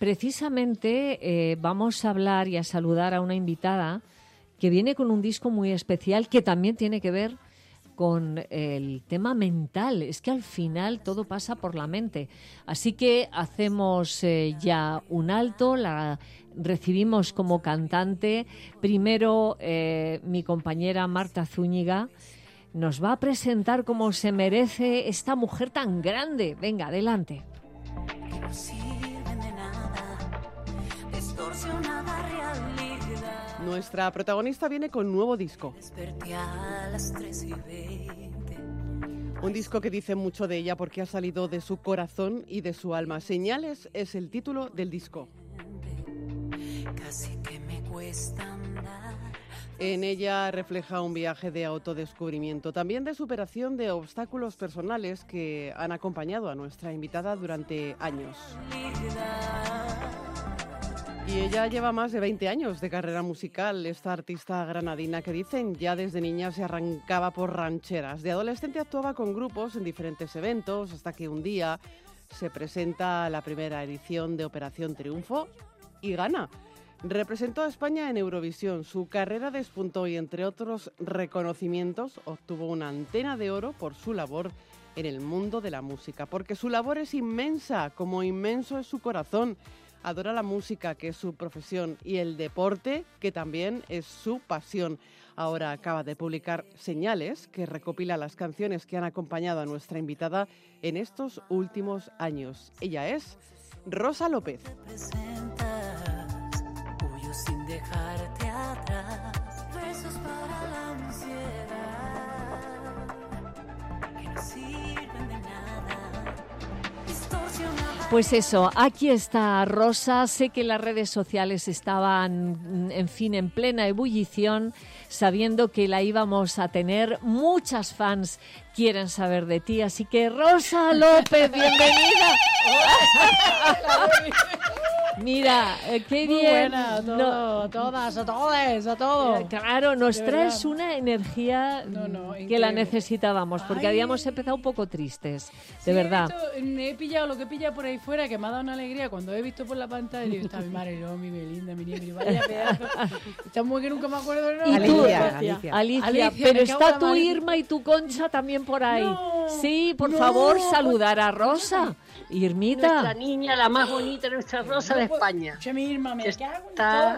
precisamente vamos a hablar y a saludar a una invitada que viene con un disco muy especial que también tiene que ver con el tema mental. Es que al final todo pasa por la mente. Así que hacemos ya un alto, la recibimos como cantante. Primero mi compañera Marta Zúñiga nos va a presentar como se merece esta mujer tan grande. Venga, adelante. Que no sirven de nada, distorsionada realidad. Nuestra protagonista viene con nuevo disco. Desperté a las 3:20. Un disco que dice mucho de ella porque ha salido de su corazón y de su alma. Señales es el título del disco. Casi que me cuesta andar. En ella refleja un viaje de autodescubrimiento, también de superación de obstáculos personales que han acompañado a nuestra invitada durante años. Y ella lleva más de 20 años de carrera musical, esta artista granadina que dicen ya desde niña se arrancaba por rancheras. De adolescente actuaba con grupos en diferentes eventos hasta que un día se presenta la primera edición de Operación Triunfo y gana. Representó a España en Eurovisión, su carrera despuntó y entre otros reconocimientos obtuvo una antena de oro por su labor en el mundo de la música, porque su labor es inmensa, como inmenso es su corazón. Adora la música, que es su profesión, y el deporte, que también es su pasión. Ahora acaba de publicar Señales, que recopila las canciones que han acompañado a nuestra invitada en estos últimos años. Ella es Rosa López. Sin dejarte atrás, besos para la ansiedad que no sirven de nada, distorsionadas. Pues eso, aquí está Rosa. Sé que las redes sociales estaban, en fin, en plena ebullición, sabiendo que la íbamos a tener. Muchas fans quieren saber de ti, así que Rosa López, bienvenida. Mira, qué muy bien. Buena, a todas, a todos, a todos. Claro, nos traes una energía que la necesitábamos, porque habíamos empezado un poco tristes, de verdad. He pillado lo que he pillado por ahí fuera, que me ha dado una alegría cuando he visto por la pantalla. Y digo, está mi madre, mi Belinda, mi niña, vaya pedazo. Esta mujer que nunca me acuerdo de ¿Y tú? Alicia, pero está tu Irma y tu Concha también por ahí. No, sí, por favor, saludar a Rosa. Irmita. Nuestra niña, la más bonita, nuestra Rosa de España. Che, mi Irma, me cago en Está...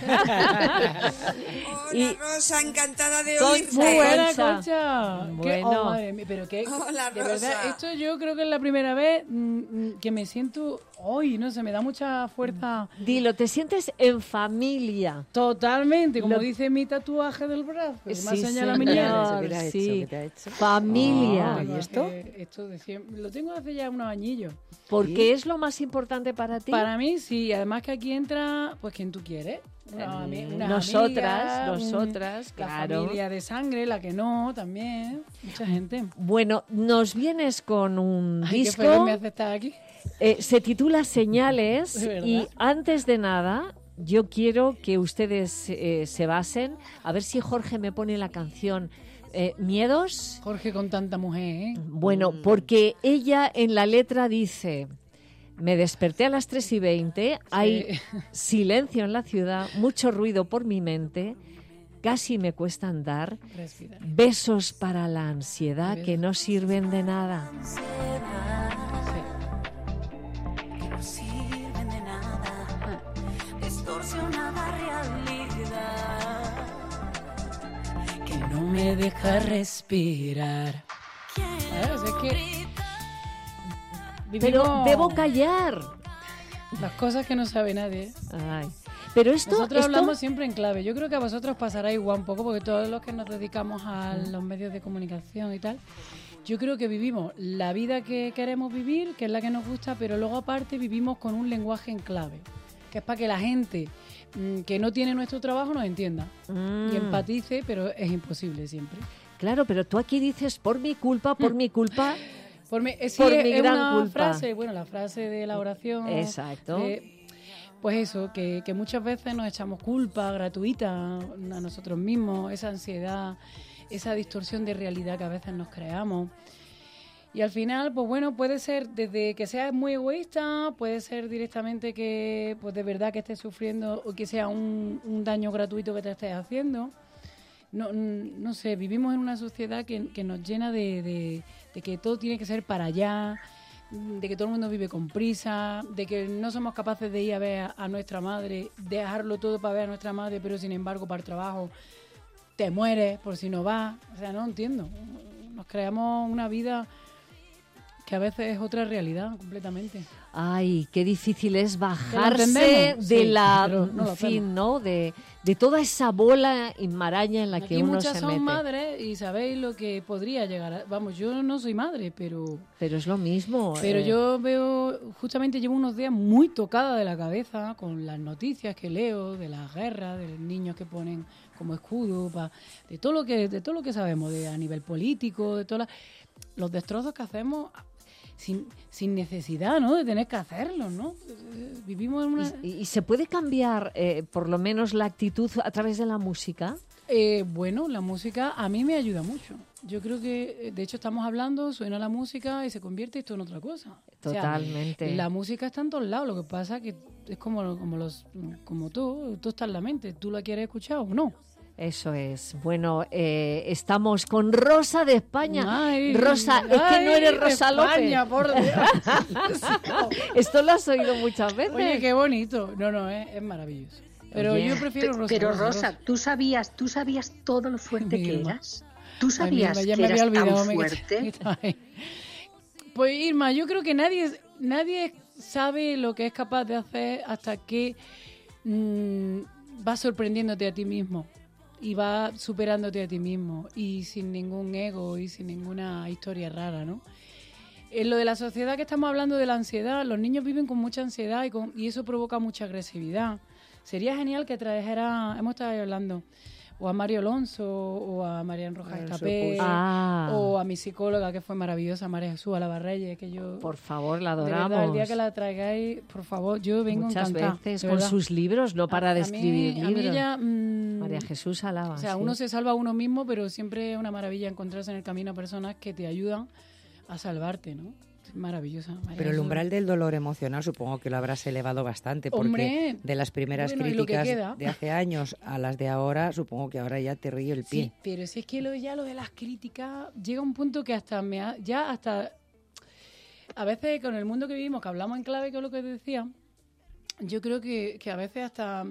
Hola, Rosa, encantada de oírte. Muy buena, Concha. Bueno. Madre mía, pero qué... Hola, de Rosa. verdad, esto yo creo que es la primera vez que me siento... Hoy, no sé, me da mucha fuerza. Dilo, te sientes en familia. Totalmente, como dice mi tatuaje del brazo. Sí, me señala mi niña. Sí, familia. ¿Y esto? Esto de siempre. Lo tengo hace ya unos añillos. ¿Por qué es lo más importante para ti? Para mí, sí. Además que aquí entra, pues, quien tú quieres. Nosotras, claro. La familia de sangre, la que no, también. Mucha gente. Bueno, nos vienes con un disco. ¿Qué me hace estar aquí? Se titula Señales y antes de nada yo quiero que ustedes se basen, a ver si Jorge me pone la canción ¿Miedos? Jorge con tanta mujer, ¿eh? Bueno, porque ella en la letra dice: me desperté a las 3:20, hay silencio en la ciudad, mucho ruido por mi mente, casi me cuesta andar, Respirar. besos para la ansiedad que no sirven de nada. Que no sirven de nada, distorsionada realidad que no me deja respirar. ¿Sabes? Es que Pero debo callar. Las cosas que no sabe nadie. Ay. Pero nosotros hablamos siempre en clave. Yo creo que a vosotros pasará igual un poco, porque todos los que nos dedicamos a los medios de comunicación y tal, yo creo que vivimos la vida que queremos vivir, que es la que nos gusta, pero luego aparte vivimos con un lenguaje en clave, que es para que la gente que no tiene nuestro trabajo nos entienda y empatice, pero es imposible siempre. Claro, pero tú aquí dices por mi culpa, por mi culpa. Por mi es gran una culpa. Frase, bueno, la frase de la oración. Exacto. Pues eso, que muchas veces nos echamos culpa gratuita a nosotros mismos, esa ansiedad, esa distorsión de realidad que a veces nos creamos. Y al final, pues bueno, puede ser desde que seas muy egoísta, puede ser directamente que pues de verdad que estés sufriendo o que sea un daño gratuito que te estés haciendo. No sé, vivimos en una sociedad que nos llena de que todo tiene que ser para allá, de que todo el mundo vive con prisa, de que no somos capaces de ir a ver a nuestra madre, dejarlo todo para ver a nuestra madre, pero sin embargo para el trabajo te mueres por si no vas. O sea, no entiendo. Nos creamos una vida que a veces es otra realidad completamente. Ay, qué difícil es bajarse entendemos? de Sí, la, pero no lo en fin, hacemos. ¿no? De toda esa bola y maraña en la que Aquí uno muchas se son mete. madres y sabéis lo que podría llegar a... Vamos, yo no soy madre, pero Pero es lo mismo. yo veo... Justamente llevo unos días muy tocada de la cabeza con las noticias que leo de las guerras, de los niños que ponen como escudo, de todo lo que sabemos, a nivel político, de todos los destrozos que hacemos sin necesidad, ¿no?, de tener que hacerlo, ¿no? Vivimos en una... ¿Y se puede cambiar, por lo menos, la actitud a través de la música? Bueno, la música a mí me ayuda mucho. Yo creo que, de hecho, estamos hablando, suena la música y se convierte esto en otra cosa. Totalmente. O sea, la música está en todos lados, lo que pasa que es como todo está en la mente. ¿Tú la quieres escuchar o no? Eso es. Bueno, estamos con Rosa de España. Ay, Rosa, es que no eres Rosa España, López. por Dios. Esto lo has oído muchas veces. Oye, qué bonito. No, es maravilloso. Pero Oye, yo prefiero Rosa. Pero Rosa, ¿tú sabías todo lo fuerte que Irma. eras? ¿Tú Ay, sabías Irma, ya que me había eras olvidado, tan me fuerte? Ay. Pues Irma, yo creo que nadie sabe lo que es capaz de hacer hasta que vas sorprendiéndote a ti mismo y vas superándote a ti mismo y sin ningún ego y sin ninguna historia rara, ¿no? En lo de la sociedad que estamos hablando de la ansiedad, los niños viven con mucha ansiedad y eso provoca mucha agresividad. Sería genial que trajera, hemos estado hablando, o a Mario Alonso, o a Marian Rojas Estapé, o a mi psicóloga, que fue maravillosa, María Jesús Alabarreyes, que yo... Por favor, la De adoramos. verdad, el día que la traigáis, por favor, yo vengo Muchas encantada. veces de con verdad. sus libros, no para de A mí- escribir a mí libros. ella, María Jesús Alaba. o sea, sí. uno se salva a uno mismo, pero siempre es una maravilla encontrarse en el camino a personas que te ayudan a salvarte, ¿no? Es maravillosa. María Pero el Jesús. umbral del dolor emocional supongo que lo habrás elevado bastante, porque Hombre, de las primeras bueno, y lo que críticas queda. de hace años a las de ahora, supongo que ahora ya te ríe el pie. Sí, pero si es que lo de las críticas llega a un punto que hasta a veces con el mundo que vivimos, que hablamos en clave, que es lo que decía, yo creo que a veces hasta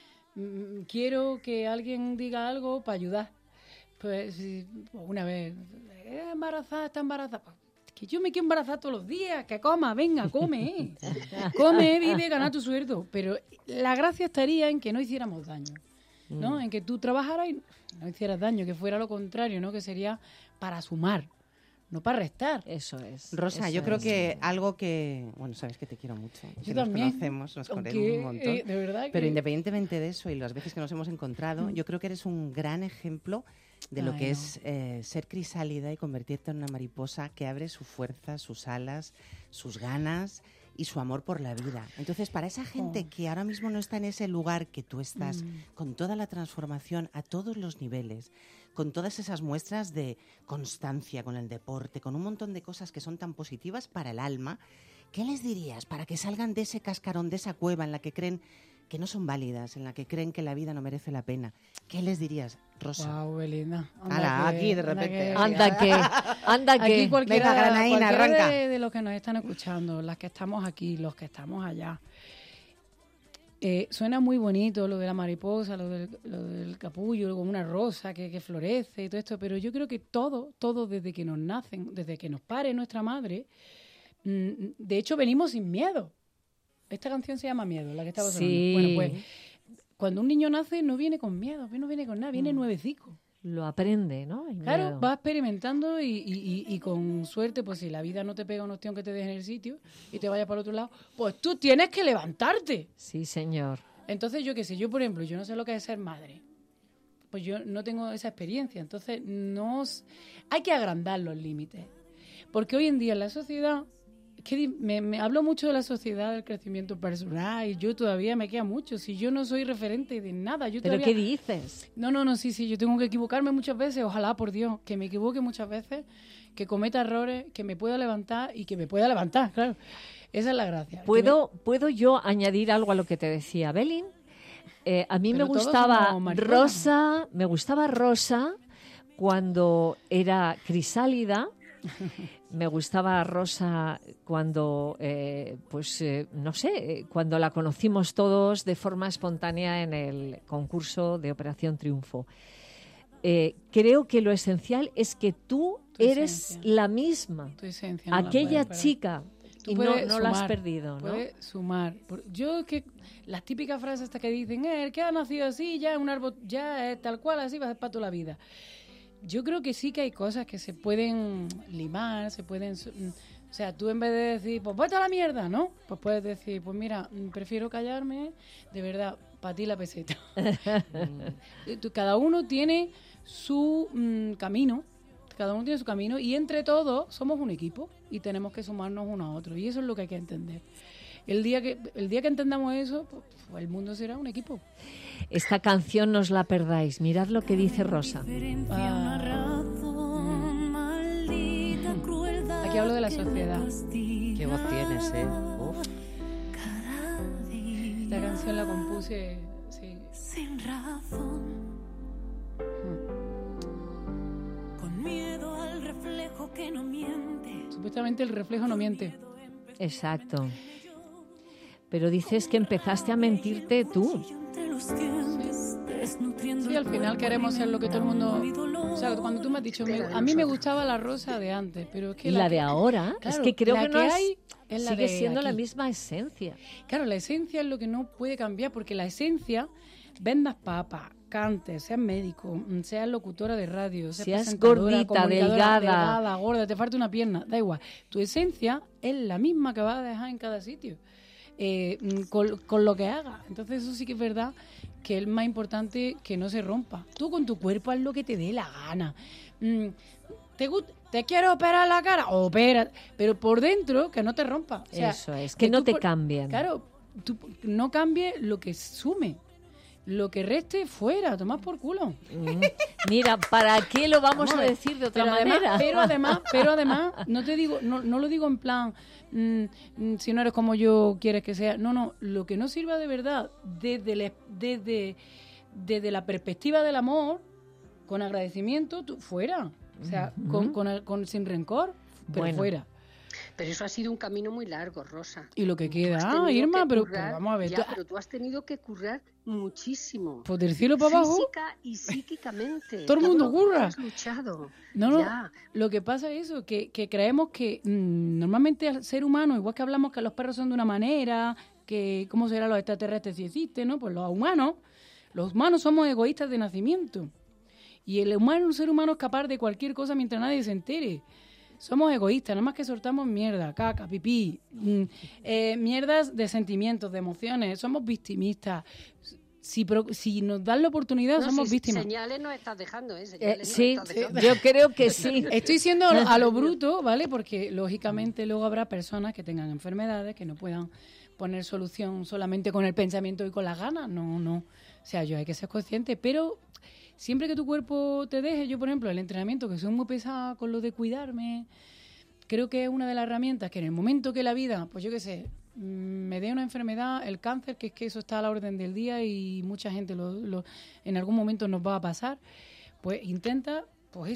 quiero que alguien diga algo para ayudar. Pues una vez, está embarazada. Pues, que yo me quiero embarazar todos los días, que coma, venga, come. Come, vive, gana tu sueldo. Pero la gracia estaría en que no hiciéramos daño, ¿no? En que tú trabajaras y no hicieras daño, que fuera lo contrario, ¿no? Que sería para sumar, no para restar. Eso es. Rosa, eso yo creo es. que algo que... Bueno, sabes que te quiero mucho. Yo Que también. Nos conocemos, nos Aunque, conocemos un montón. de verdad que... Pero independientemente de eso y las veces que nos hemos encontrado, yo creo que eres un gran ejemplo de lo Ay, que no. es ser crisálida y convertirte en una mariposa que abre su fuerza, sus alas, sus ganas y su amor por la vida. Entonces, para esa gente que ahora mismo no está en ese lugar que tú estás, con toda la transformación a todos los niveles, con todas esas muestras de constancia con el deporte, con un montón de cosas que son tan positivas para el alma, ¿qué les dirías para que salgan de ese cascarón, de esa cueva en la que creen que no son válidas, en la que creen que la vida no merece la pena? ¿Qué les dirías, Rosa? Guau, Belinda. Ala, aquí de repente. Anda que. Aquí cualquiera, Venga, Granaína, cualquiera arranca. de los que nos están escuchando, las que estamos aquí, los que estamos allá. Suena muy bonito lo de la mariposa, lo del capullo, como una rosa que florece y todo esto, pero yo creo que todo desde que nos nacen, desde que nos pare nuestra madre, de hecho venimos sin miedo. Esta canción se llama Miedo, la que estaba sonando. Sí. Bueno, pues cuando un niño nace no viene con miedo, no viene con nada, viene nuevecico. Lo aprende, ¿no? El Claro, miedo. vas experimentando y con suerte, pues si la vida no te pega un ostión que te deje en el sitio y te vaya para el otro lado, pues tú tienes que levantarte. Sí, señor. Entonces, yo qué sé, yo por ejemplo, yo no sé lo que es ser madre. Pues yo no tengo esa experiencia. Entonces, hay que agrandar los límites. Porque hoy en día en la sociedad, que me hablo mucho de la sociedad, del crecimiento personal, y yo todavía me queda mucho. Si yo no soy referente de nada, yo ¿Pero todavía... qué dices? No, sí, yo tengo que equivocarme muchas veces, ojalá, por Dios, que me equivoque muchas veces, que cometa errores, que me pueda levantar y que me pueda levantar, claro. Esa es la gracia. ¿Puedo yo añadir algo a lo que te decía Belín? A mí me gustaba Rosa cuando era Crisálida. Me gustaba Rosa cuando, cuando la conocimos todos de forma espontánea en el concurso de Operación Triunfo. Creo que lo esencial es que tú eres esencia. la misma, Tu esencia no la aquella puedes perder. chica, Tú y puedes no la has sumar, perdido, ¿no? Puedes sumar. Yo que las típicas frases estas que dicen, el que ha nacido así, ya es un árbol, ya es tal cual, así va a ser para toda la vida. Yo creo que sí que hay cosas que se pueden limar, se pueden... O sea, tú en vez de decir, pues vete a la mierda, ¿no? Pues puedes decir, pues mira, prefiero callarme, de verdad, para ti la peseta. Cada uno tiene su camino, y entre todos somos un equipo y tenemos que sumarnos uno a otro, y eso es lo que hay que entender. El día que entendamos eso, pues el mundo será un equipo. Esta canción no os la perdáis. Mirad lo que dice Rosa. Aquí hablo de la sociedad. Qué voz tienes, ¿eh? Uf. Esta canción la compuse, sí. Sin razón, con miedo al reflejo que no miente. Supuestamente el reflejo no miente. Exacto. Pero dices que empezaste a mentirte tú. Sí, al final queremos ser lo que todo el mundo... O sea, cuando tú me has dicho, a mí me gustaba la Rosa de antes, pero es que... Y la de ahora, claro, es que creo la que no que es- hay es la sigue de siendo la aquí. misma esencia. Claro, la esencia es lo que no puede cambiar, porque la esencia, vendas papas, cantes, seas médico, seas locutora de radio, Seas presentadora, gordita, comunicadora, delgada. gorda, te falta una pierna, da igual. Tu esencia es la misma que vas a dejar en cada sitio, con lo que hagas. Entonces eso sí que es verdad que es más importante que no se rompa. Tú con tu cuerpo haz lo que te dé la gana. ¿Te quiero operar la cara? Opera, pero por dentro que no te rompa. O sea, Eso es, que no tú te cambien. Claro, tú no cambies lo que sume. Lo que reste fuera, tomás por culo. Mira, ¿para qué lo vamos a decir de otra manera? Pero además, no te digo, no lo digo en plan, si no eres como yo quieres que sea. No, lo que no sirva de verdad, desde la perspectiva del amor, con agradecimiento, tú, fuera. O sea, sin rencor, pero Bueno. fuera. Pero eso ha sido un camino muy largo, Rosa. Y lo que Tú has queda, tenido Irma, que pero currar, vamos a ver. ya, pero tú has tenido que currar muchísimo. Pues del cielo para abajo. Física y psíquicamente. Todo el mundo lo que curra. Has luchado. No, Ya. lo que pasa es eso, que creemos que normalmente al ser humano, igual que hablamos que los perros son de una manera, que cómo serán los extraterrestres si existen, ¿no? Pues los humanos somos egoístas de nacimiento. Y el ser humano es capaz de cualquier cosa mientras nadie se entere. Somos egoístas, nada más que soltamos mierda, caca, pipí, mierdas de sentimientos, de emociones. Somos victimistas. Si nos dan la oportunidad, No, somos si víctimas. Señales nos estás dejando, ¿eh? Señales nos Sí, estás dejando. yo creo que sí. Estoy siendo a lo bruto, ¿vale? Porque lógicamente luego habrá personas que tengan enfermedades que no puedan poner solución solamente con el pensamiento y con las ganas. No. O sea, hay que ser consciente, pero siempre que tu cuerpo te deje, yo por ejemplo, el entrenamiento, que soy muy pesada con lo de cuidarme, creo que es una de las herramientas que en el momento que la vida, pues yo qué sé, me dé una enfermedad, el cáncer, que es que eso está a la orden del día y mucha gente en algún momento nos va a pasar, pues intenta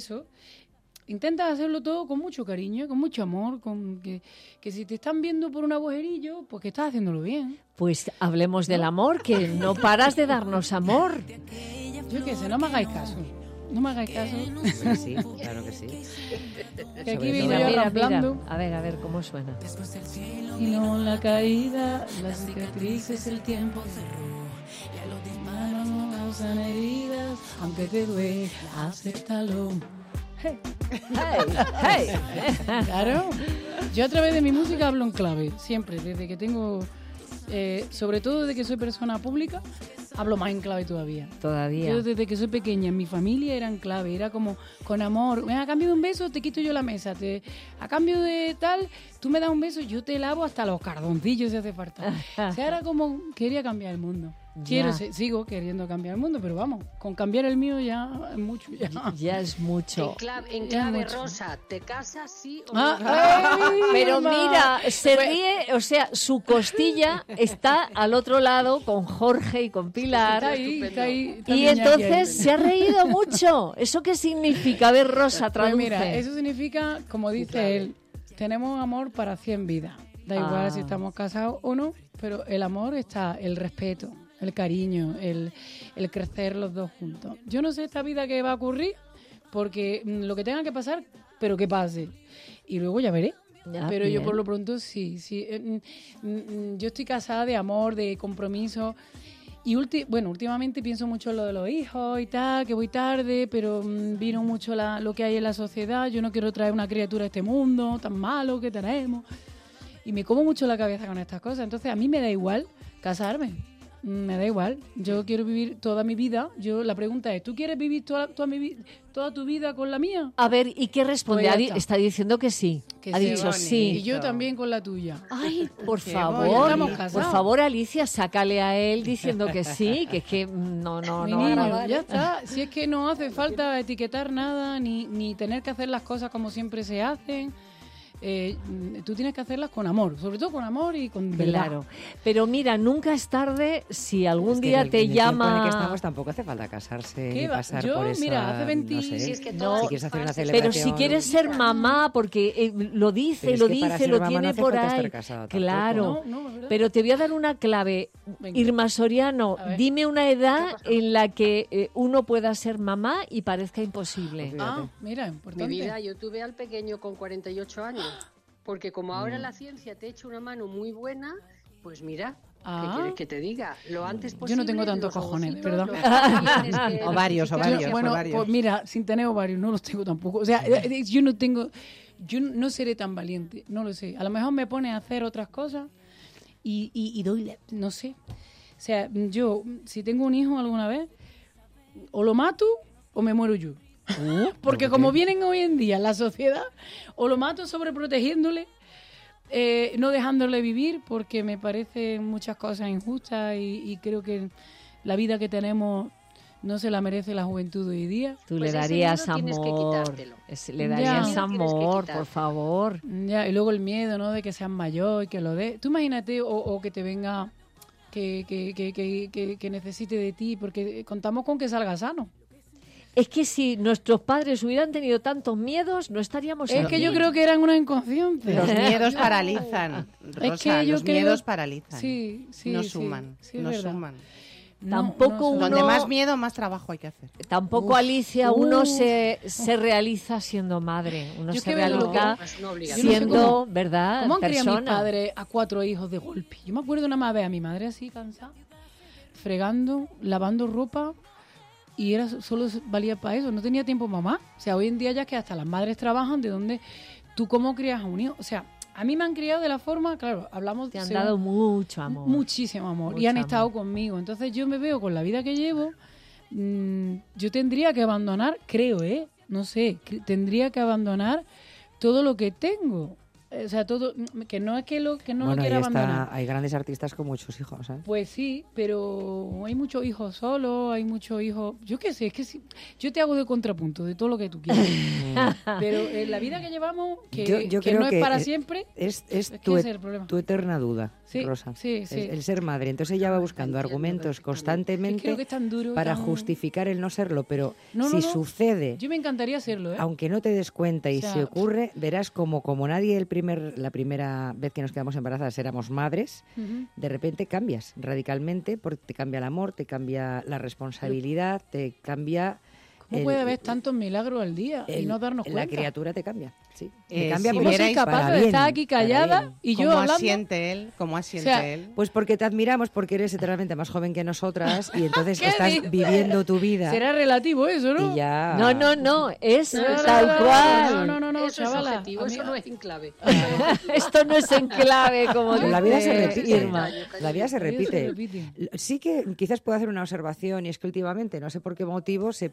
hacerlo todo con mucho cariño, con mucho amor, que si te están viendo por un agujerillo, pues que estás haciéndolo bien. Pues hablemos del amor, que no paras de darnos amor. Yo qué sé, no me hagáis caso. No me hagáis caso. Sí, claro que sí. Que aquí Sobre vengo todo- yo Mira, ramplando. a ver cómo suena. Y no la caída, las cicatrices, el tiempo no causan heridas, aunque te duele, acéptalo. Hey, hey. Claro. Yo a través de mi música hablo en clave, siempre, desde que tengo, sobre todo desde que soy persona pública, hablo más en clave todavía. Todavía. Yo desde que soy pequeña, en mi familia era en clave, era como con amor. A cambio de un beso te quito yo la mesa, a cambio de tal tú me das un beso, yo te lavo hasta los cardoncillos si hace falta. O sea, era como, quería cambiar el mundo. Sigo queriendo cambiar el mundo, pero vamos, con cambiar el mío ya es mucho. Ya es mucho. En clave rosa, ¿te casas sí o no? Ay, Pero mamá. mira, se ríe, o sea, su costilla está al otro lado con Jorge y con Pilar. Está ahí, Y entonces se ha reído mucho. ¿Eso qué significa? A ver, Rosa, Pues traduce. mira, eso significa, como dice él, tenemos amor para 100 vidas. Da igual si estamos casados o no, pero el amor está, el respeto, el cariño, el crecer los dos juntos. Yo no sé esta vida qué va a ocurrir, porque lo que tenga que pasar, pero que pase. Y luego ya veré. Pero yo por lo pronto sí. Yo estoy casada de amor, de compromiso. Y últimamente pienso mucho en lo de los hijos y tal, que voy tarde, pero vino mucho lo que hay en la sociedad. Yo no quiero traer una criatura a este mundo tan malo que tenemos. Y me como mucho la cabeza con estas cosas. Entonces a mí me da igual casarme. Me da igual. Yo quiero vivir toda mi vida. La pregunta es, ¿tú quieres vivir toda tu vida con la mía? A ver, ¿y qué responde? Pues ya Está diciendo que sí. Que ha sí, dicho bonito. sí. Y yo también con la tuya. Ay, por Qué favor, bonito. Estamos por favor, Alicia, sácale a él diciendo que sí, que es que no Mi va a niño, grabar. ya está. Si es que no hace falta etiquetar nada, ni tener que hacer las cosas como siempre se hacen. Tú tienes que hacerlas con amor, sobre todo con amor y con verdad. Claro, pero mira, nunca es tarde si algún Es que día en el te tiempo llama. en el que estamos tampoco hace falta casarse ¿Qué ni va? pasar Yo, por esa, mira, hace 20 no sé, Si es que No, si quieres hacer una pero celebración. Pero si quieres ser mamá, porque lo dice, Pero es que para ser lo mamá no tiene hace por falta ahí. estar casado tampoco. Claro. No, es verdad. Pero te voy a dar una clave. Venga. Irma Soriano, A ver. dime una edad en la que uno pueda ser mamá y parezca imposible. Mira, importante. Mi vida, yo tuve al pequeño con 48 años. Porque como ahora la ciencia te echa una mano muy buena, pues mira, ¿qué quieres que te diga? Lo antes posible. Yo no tengo tantos los cojones, de ovocitos, verdad. los tienes que Ovarios, verificar. ovarios. Bueno, ovarios. pues mira, sin tener ovarios, no los tengo tampoco. O sea, yo no seré tan valiente, no lo sé. A lo mejor me pone a hacer otras cosas y no sé. O sea, yo, si tengo un hijo alguna vez, o lo mato o me muero yo. Porque como vienen hoy en día en la sociedad, o lo mato sobreprotegiéndole, no dejándole vivir, porque me parecen muchas cosas injustas y creo que la vida que tenemos no se la merece la juventud de hoy día. Tú Pues le ese darías miedo tienes que amor. quitártelo. Le darías Ya. Tienes que amor, quitar. por favor. Ya, y luego el miedo, ¿no? De que seas mayor y que lo dé. Tú imagínate, o que te venga que necesite de ti, porque contamos con que salga sano. Es que si nuestros padres hubieran tenido tantos miedos, no estaríamos Es aquí. que yo creo que eran unos inconscientes. Los miedos paralizan, Es Rosa, que yo los creo- miedos paralizan. Sí, sí, no sí, suman, sí, es no verdad. suman. Tampoco suman. Donde Uno- más miedo, más trabajo hay que hacer. Tampoco, Alicia, uno se realiza siendo madre. Uno Yo se que veo lo que- realiza Es una obligación. Yo no sé siendo, cómo- ¿verdad? ¿Cómo han criado mis persona. padres a 4 hijos de golpe? Yo me acuerdo una vez a mi madre así, cansada, fregando, lavando ropa, y solo valía para eso, no tenía tiempo mamá. O sea, hoy en día ya que hasta las madres trabajan, ¿de dónde? ¿Tú cómo crías a un hijo? O sea, a mí me han criado de la forma, claro, hablamos Te han según- dado mucho amor. muchísimo amor, y Mucho han estado amor. conmigo. Entonces yo me veo con la vida que llevo, yo tendría que abandonar, creo, no sé, tendría que abandonar todo lo que tengo. O sea, todo, que no es que no Bueno, lo ahí quiera abandonar. hay grandes artistas con muchos hijos, ¿eh? Pues sí, pero hay muchos hijos solos, hay muchos hijos... Yo qué sé, es que sí, yo te hago de contrapunto de todo lo que tú quieras. Pero la vida que llevamos, que Yo que creo no es que para siempre, Es que tu, ese es el problema. tu eterna duda, Sí, Rosa. sí, sí. El ser madre. Entonces ella va buscando argumentos Es constantemente que creo que es tan duro, para tan- justificar el no serlo, pero No, si no, no. sucede, Yo me encantaría hacerlo, aunque no te des cuenta y O sea, si ocurre, verás como nadie la primera vez que nos quedamos embarazadas éramos madres, Ujú. de repente cambias radicalmente porque te cambia el amor, te cambia la responsabilidad, te cambia... ¿Cómo puede haber tantos milagros al día y no darnos La cuenta? criatura te cambia, sí. Te Si cambia ¿Cómo porque soy vierais capaz para de bien, estar aquí para callada bien. y yo ¿Cómo hablando? asiente él? ¿Cómo asiente O sea, él? Pues porque te admiramos, porque eres eternamente más joven que nosotras y entonces ¿Qué estás dices? viviendo tu vida Será relativo eso, ¿no? y ya... No, es No, tal no, cual. No, Eso es chavala. objetivo, eso no es en clave. Esto no es en clave, como Pero la vida se dice repite. Irma. La vida se La vida se repite. repite. Sí que quizás puedo hacer una observación y es que últimamente, no sé por qué motivo, se pone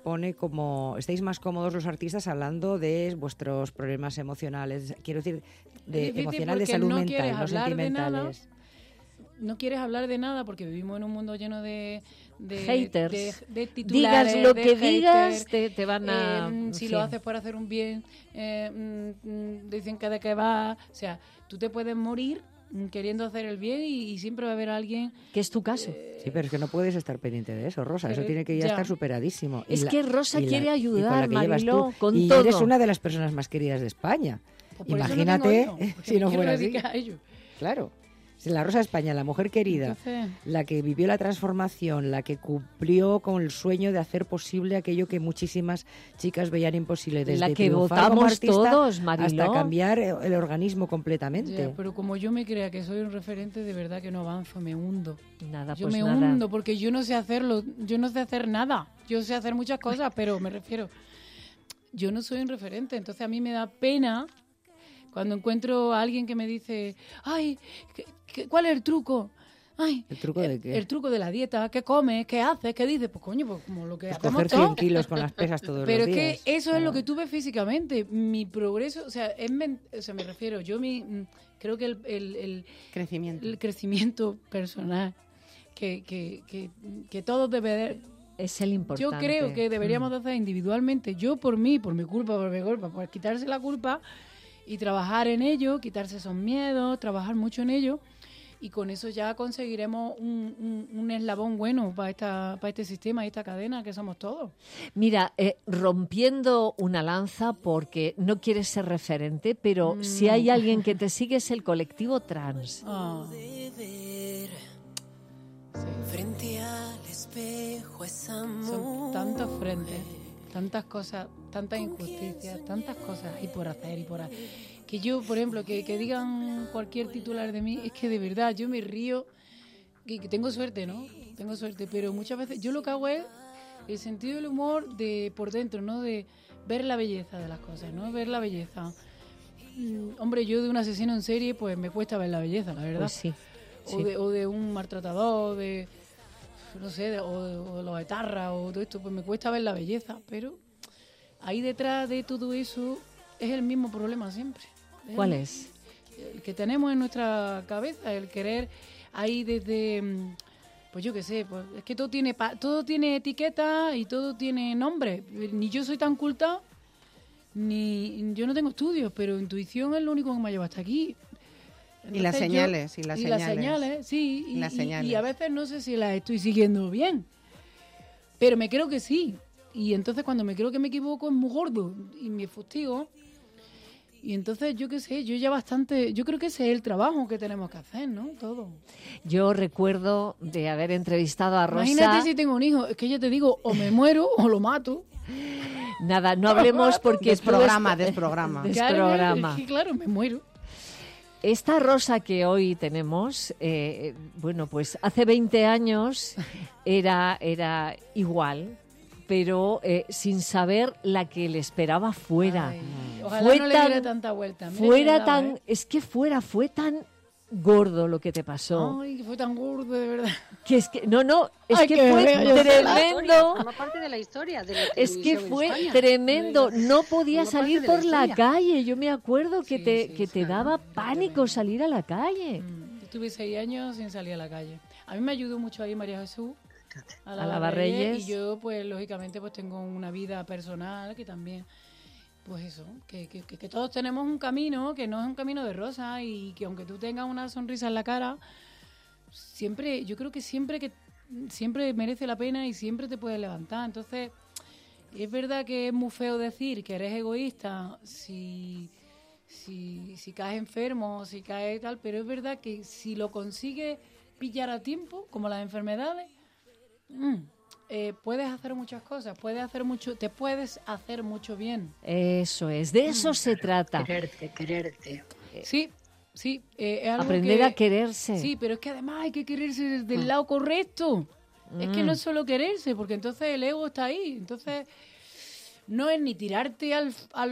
estáis más cómodos los artistas hablando de vuestros problemas emocionales, quiero decir, de emocional, de salud mental, no sentimentales. No quieres hablar de nada porque vivimos en un mundo lleno de haters. De titulares, digas lo que haters, digas, te van a... si lo haces por hacer un bien, dicen que de qué va. O sea, tú te puedes morir queriendo hacer el bien y siempre va a haber alguien... Que es tu caso. Sí, pero es que no puedes estar pendiente de eso, Rosa. Eso tiene que ya estar superadísimo. Es que Rosa quiere ayudar, Mariló, con y todo. eres una de las personas más queridas de España. Pues imagínate si no fuera así. Claro. Si la Rosa de España, la mujer querida, Entonces, la que vivió la transformación, la que cumplió con el sueño de hacer posible aquello que muchísimas chicas veían imposible, desde la que triunfar votamos como artista todos, Mariló, hasta cambiar el organismo completamente. Ya, pero como yo me crea que soy un referente, de verdad que no avanzo, me hundo. Yo me hundo porque yo no sé hacerlo, yo no sé hacer nada. Yo sé hacer muchas cosas, pero me refiero, yo no soy un referente, entonces a mí me da pena cuando encuentro a alguien que me dice, ay, ¿cuál es el truco? Ay, ¿El truco de qué? El truco de la dieta, ¿qué comes? ¿Qué haces? ¿Qué dices? Pues coño, pues como lo que hacemos coger 100 kilos con las pesas todos los días. Pero es que eso es lo que tú ves físicamente. Mi progreso, o sea, me refiero, yo creo que el crecimiento personal que todos deben... Es el importante. Yo creo que deberíamos de hacer individualmente, yo por mi culpa, por quitarse la culpa y trabajar en ello, quitarse esos miedos, trabajar mucho en ello, y con eso ya conseguiremos un eslabón bueno para este sistema y esta cadena que somos todos. Mira, rompiendo una lanza porque no quieres ser referente, pero si hay alguien que te sigue es el colectivo trans. Frente al espejo esa son tantos frentes, tantas cosas, tantas injusticias, tantas cosas y por hacer. Que yo, por ejemplo, que digan cualquier titular de mí, es que de verdad yo me río, que tengo suerte, ¿no? Tengo suerte, pero muchas veces yo lo que hago es el sentido del humor de por dentro, ¿no? De ver la belleza de las cosas, ¿no? Ver la belleza. Hombre, yo de un asesino en serie, pues me cuesta ver la belleza, la verdad. Pues sí. O de un maltratador, no sé, o de los etarras, o todo esto, pues me cuesta ver la belleza, pero ahí detrás de todo eso es el mismo problema siempre. ¿Cuál es? El que tenemos en nuestra cabeza, el querer ahí desde, pues yo qué sé, pues es que todo tiene etiqueta y todo tiene nombre. Ni yo soy tan culta, ni yo no tengo estudios, pero intuición es lo único que me ha llevado hasta aquí. Entonces y las señales. Sí, y a veces no sé si las estoy siguiendo bien, pero me creo que sí. Y entonces cuando me creo que me equivoco es muy gordo y me fustigo. Y entonces, yo qué sé, yo creo que ese es el trabajo que tenemos que hacer, ¿no? Todo. Yo recuerdo de haber entrevistado a Rosa... Imagínate si tengo un hijo, es que yo te digo, o me muero o lo mato. Nada, no hablemos porque... Desprograma. Claro, me muero. Esta Rosa que hoy tenemos, bueno, pues hace 20 años era igual, pero sin saber la que le esperaba fuera. Ay, ojalá no le diera tanta vuelta. Fue tan gordo lo que te pasó. Ay, que fue tan gordo, de verdad. Que es que, fue tremendo. Forma parte de la historia. Es que fue tremendo. No podía salir por la calle. Yo me acuerdo que te daba pánico salir a la calle. Estuve 6 años sin salir a la calle. A mí me ayudó mucho ahí María Jesús. A la Barreyes. Y yo, pues, lógicamente, pues tengo una vida personal que también, pues eso, que todos tenemos un camino, que no es un camino de rosa y que aunque tú tengas una sonrisa en la cara, yo creo que siempre merece la pena y siempre te puedes levantar. Entonces, es verdad que es muy feo decir que eres egoísta si caes enfermo, si caes tal, pero es verdad que si lo consigues pillar a tiempo, como las enfermedades, puedes hacer muchas cosas, te puedes hacer mucho bien. Eso es, de eso se trata. Quererte. Sí, es algo aprender a quererse. Sí, pero es que además hay que quererse desde el lado correcto. Es que no es solo quererse, porque entonces el ego está ahí. Entonces no es ni tirarte al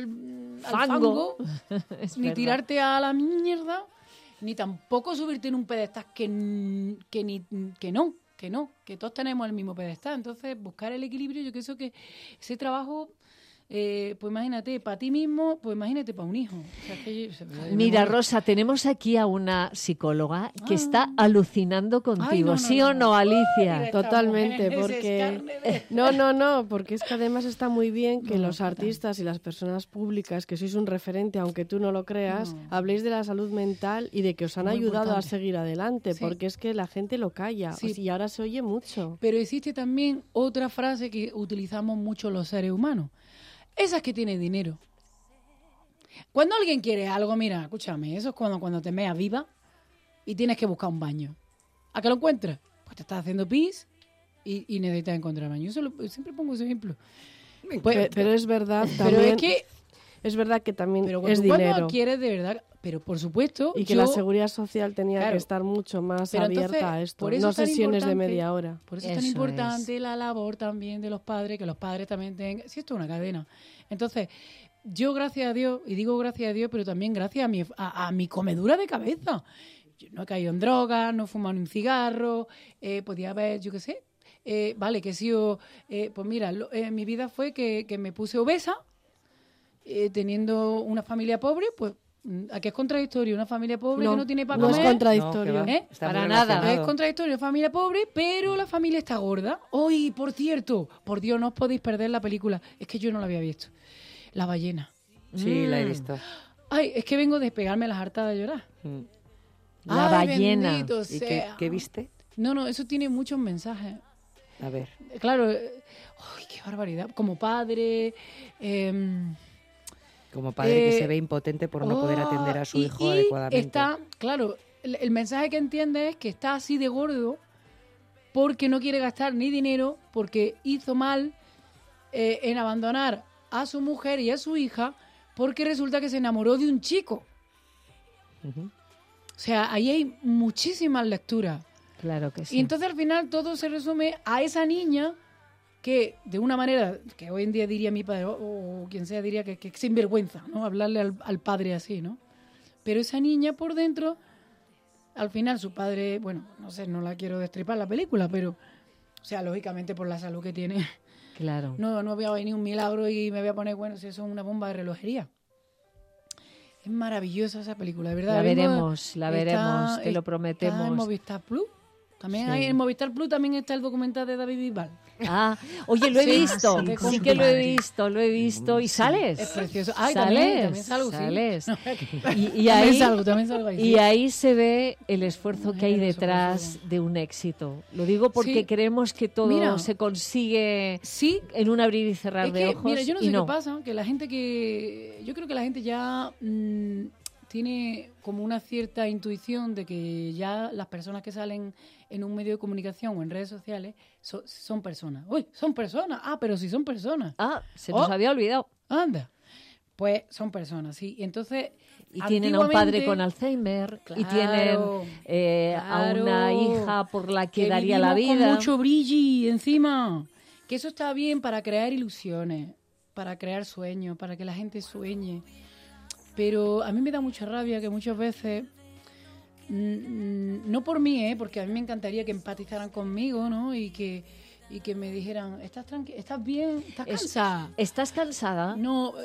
fango ni tirarte a la mierda, ni tampoco subirte en un pedestal que que no, que todos tenemos el mismo pedestal. Entonces, buscar el equilibrio, yo creo que ese trabajo... pues imagínate, para ti mismo, pues imagínate para un hijo. O sea, Mira, Rosa, tenemos aquí a una psicóloga que está alucinando contigo, ¿sí o no, Alicia? Totalmente, porque... No, porque es que además está muy bien que los artistas y las personas públicas, que sois un referente, aunque tú no lo creas, habléis de la salud mental y de que os han ayudado a seguir adelante, porque es que la gente lo calla, y ahora se oye mucho. Pero existe también otra frase que utilizamos mucho los seres humanos. Esas que tienen dinero. Cuando alguien quiere algo, mira, escúchame, eso es cuando te meas viva y tienes que buscar un baño. ¿A qué lo encuentras? Pues te estás haciendo pis y necesitas encontrar baño. Yo siempre pongo ese ejemplo. Pues, pero es verdad también. Pero es que... Es verdad que también pero es dinero. Cuando quieres de verdad... Pero por supuesto... Y que la seguridad social tenía que estar mucho más abierta a esto. Por eso no sesiones de media hora. Por eso es tan importante la labor también de los padres, que los padres también tengan... Si esto es una cadena. Entonces, yo gracias a Dios, y digo gracias a Dios, pero también gracias a mi comedura de cabeza. Yo no he caído en drogas, no he fumado ni un cigarro, podía haber, yo qué sé, vale, que he sido... pues mira, mi vida fue que me puse obesa, teniendo una familia pobre, pues... Aquí es contradictorio, una familia pobre que no tiene para comer. No es contradictorio. Para nada. Es contradictorio, familia pobre, pero la familia está gorda. Hoy, por cierto, por Dios, no os podéis perder la película. Es que yo no la había visto. La ballena. Sí, la he visto. Ay, es que vengo de pegarme las hartas de llorar. La ballena. ¿Y qué viste? No, eso tiene muchos mensajes. A ver. Claro, ¡ay, qué barbaridad! Como padre... Como padre que se ve impotente por no poder atender a su hijo adecuadamente. Está, claro, el mensaje que entiende es que está así de gordo porque no quiere gastar ni dinero, porque hizo mal en abandonar a su mujer y a su hija, porque resulta que se enamoró de un chico. O sea, ahí hay muchísimas lecturas. Claro que sí. Y entonces al final todo se resume a esa niña que de una manera que hoy en día diría mi padre o quien sea diría que sinvergüenza, ¿no? Hablarle al padre así, ¿no? Pero esa niña por dentro, al final su padre, bueno, no sé, no la quiero destripar la película, pero, o sea, lógicamente por la salud que tiene, claro, no voy a venir un milagro y me voy a poner, bueno, si eso es una bomba de relojería. Es maravillosa esa película, de verdad. La veremos, te lo prometemos. Está en Movistar Plus. También hay en Movistar Plus también está el documental de David Bisbal. Ah, oye, lo he visto. Sí que lo he visto. ¿Y sales? Es precioso. Ay, ¿Sales? También salgo, ¿Sales? Sí. Y ahí, también salgo ahí. Y ahí se ve el esfuerzo que hay detrás de un éxito. Lo digo porque creemos que todo se consigue en un abrir y cerrar de ojos. Mira, yo no sé qué pasa, que la gente yo creo que la gente ya tiene como una cierta intuición de que ya las personas que salen en un medio de comunicación o en redes sociales son personas. ¡Uy, son personas! Ah, pero si son personas. Ah, se nos había olvidado. Anda. Pues son personas, sí. Entonces, y tienen a un padre con Alzheimer, y tienen a una hija por la que daría la vida. Con mucho brilli encima. Que eso está bien para crear ilusiones, para crear sueños, para que la gente sueñe. Pero a mí me da mucha rabia que muchas veces, no por mí, porque a mí me encantaría que empatizaran conmigo, ¿no? Y que me dijeran, ¿estás tranquila? ¿Estás bien? ¿Estás cansada? ¿Estás cansada? No.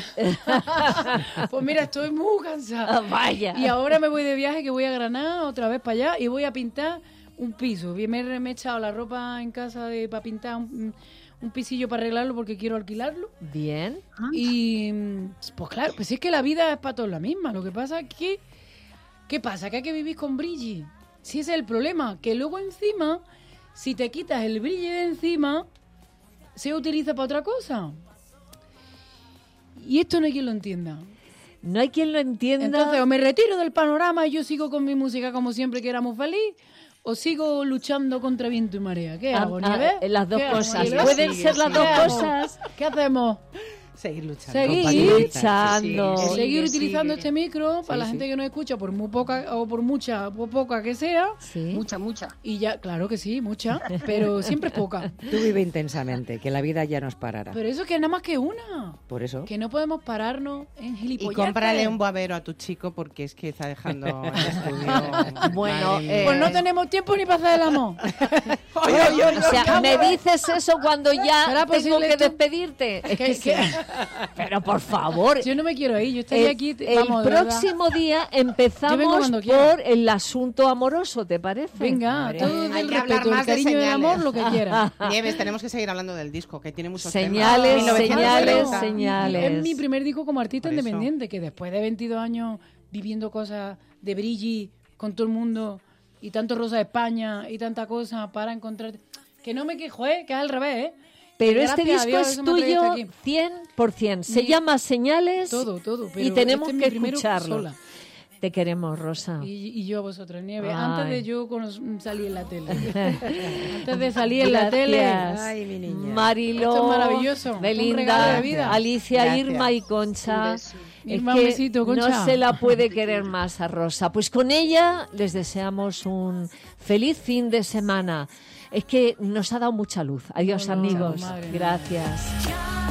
Pues mira, estoy muy cansada. Vaya. Y ahora me voy de viaje, que voy a Granada, otra vez para allá, y voy a pintar un piso. Me he echado la ropa en casa para pintar un pisillo para arreglarlo porque quiero alquilarlo. Bien. Y pues claro, pues es que la vida es para todos la misma. Lo que pasa es que, ¿qué pasa? Que hay que vivir con brilli. Si ese es el problema, que luego encima, si te quitas el brilli de encima, se utiliza para otra cosa. Y esto no hay quien lo entienda. No hay quien lo entienda. Entonces, o me retiro del panorama y yo sigo con mi música como siempre que éramos feliz, o sigo luchando contra viento y marea. ¿Qué hago, Nieves? Las dos cosas. Pueden ser las dos cosas. ¿Qué hacemos? Seguir luchando. Seguir luchando. Seguir utilizando este micro para la gente que nos escucha, por muy poca o por mucha o poca que sea. Sí. Mucha. Y ya, claro que sí, mucha, pero siempre es poca. Tú vive intensamente, que la vida ya nos parará. Pero eso que es nada más que una. Por eso. Que no podemos pararnos en gilipolleces. Y cómprale un babero a tu chico porque es que está dejando el estudio. Bueno, pues no tenemos tiempo ni para hacer el amor. O sea, me dices eso cuando ya tengo que despedirte. Pero por favor. Yo no me quiero ir, yo estaría aquí. Vamos, el próximo día empezamos por el asunto amoroso, ¿te parece? Venga, todo del respeto, el cariño y el amor, lo que quieras. Nieves, tenemos que seguir hablando del disco, que tiene muchos señales, temas. Señales. Es mi primer disco como artista independiente, que después de 22 años viviendo cosas de brilli con todo el mundo y tanto Rosa de España y tanta cosa para encontrar... Que no me quejo, que es al revés, Pero este disco es tuyo 100%. Se llama Señales todo, y tenemos que escucharlo. Sola. Te queremos, Rosa. Y yo a vosotros, Nieves. Antes de yo salir en la tele. Antes de salir en la tele. Ay, mi niña. Mariló, esto es maravilloso. Belinda, Alicia, Irma y Concha. Irma, un besito, Concha. No se la puede querer más a Rosa. Pues con ella les deseamos un feliz fin de semana. Es que nos ha dado mucha luz. Adiós, amigos. Gracias.